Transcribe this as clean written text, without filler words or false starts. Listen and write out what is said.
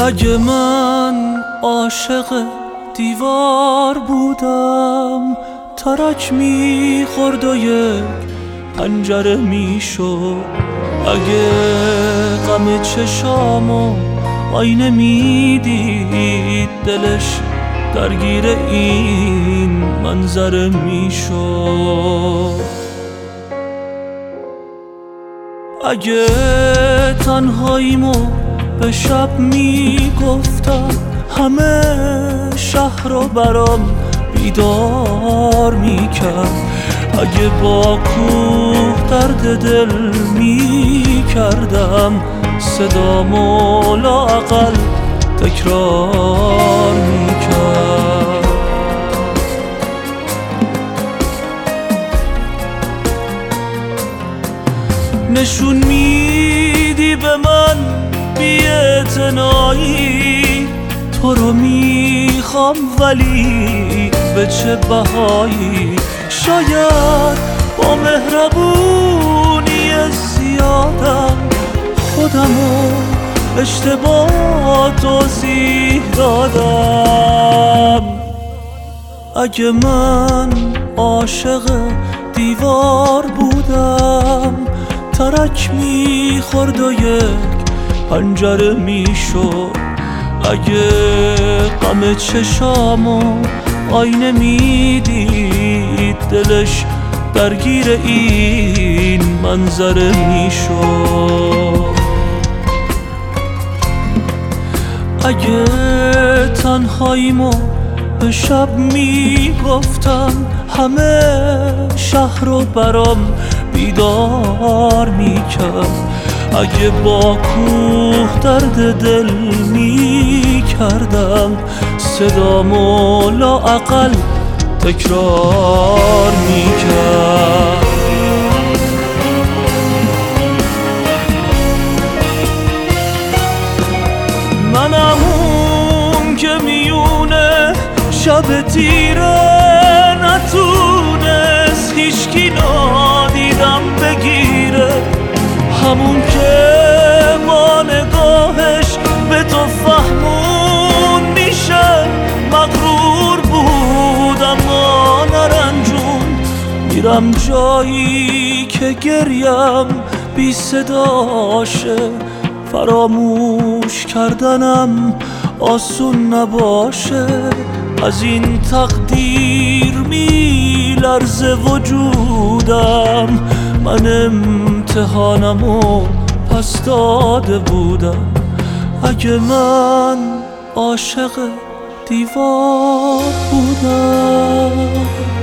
اگه من عاشق دیوار بودم، ترک میخورد و یک پنجره میشد. اگه غم چشامو آینه میدید، دلش درگیر این منظره میشد. اگه تنهاییمو به شب میگفتم، همه شهر رو برام بیدار میکرد. اگه با کوه درد دل میکردم، صدامو لااقل تکرار میکرد. نشون میدی به من بی‌اعتنایی، تو رو میخوام ولی به چه بهایی؟ شاید با مهربونی زیادم خودمو اشتباه توضیح دادم. اگه من عاشق دیوار بودم، ترک میخورد و یک پنجره میشد. اگه غم چشامو آینه میدید، دلش درگیر این منظره میشد. اگه تنهاییمو به شب میگفتم، همه شهر رو برام بیدار میکرد. اگه با کوه درد دل میکردم، صدامو لااقل تکرار میکرد. منم اون که میونه شب تیره نتونست هیچکی نادیدم بگیره، همون که با نگاهش به تو فهمون میشه مغرور بود اما نرنجون. میرم جایی که گریم بی صداشه، فراموش کردنم آسون نباشه. از این تقدیر میلرزه وجودم، من امتحانمو پس داده بودم. اگه من عاشق دیوار بودم.